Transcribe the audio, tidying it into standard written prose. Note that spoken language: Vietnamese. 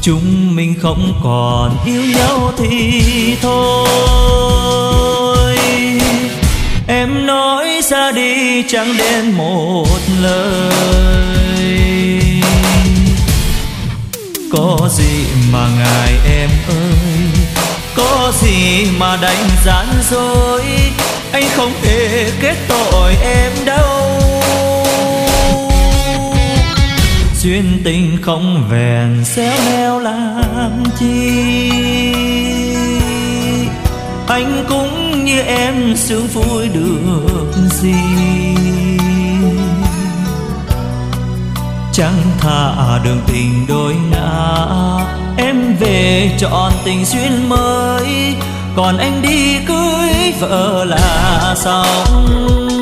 chúng mình không còn yêu nhau thì thôi. Em nói ra đi chẳng đến một lời, có gì mà ngại em ơi, có gì mà đành gian dối, anh không thể kết tội em đâu. Duyên tình không vẹn xéo neo làm chi, anh cũng như em sướng vui được gì. Chẳng thà đường tình đôi ngã, em về chọn tình duyên mới, còn anh đi cưới vợ là xong.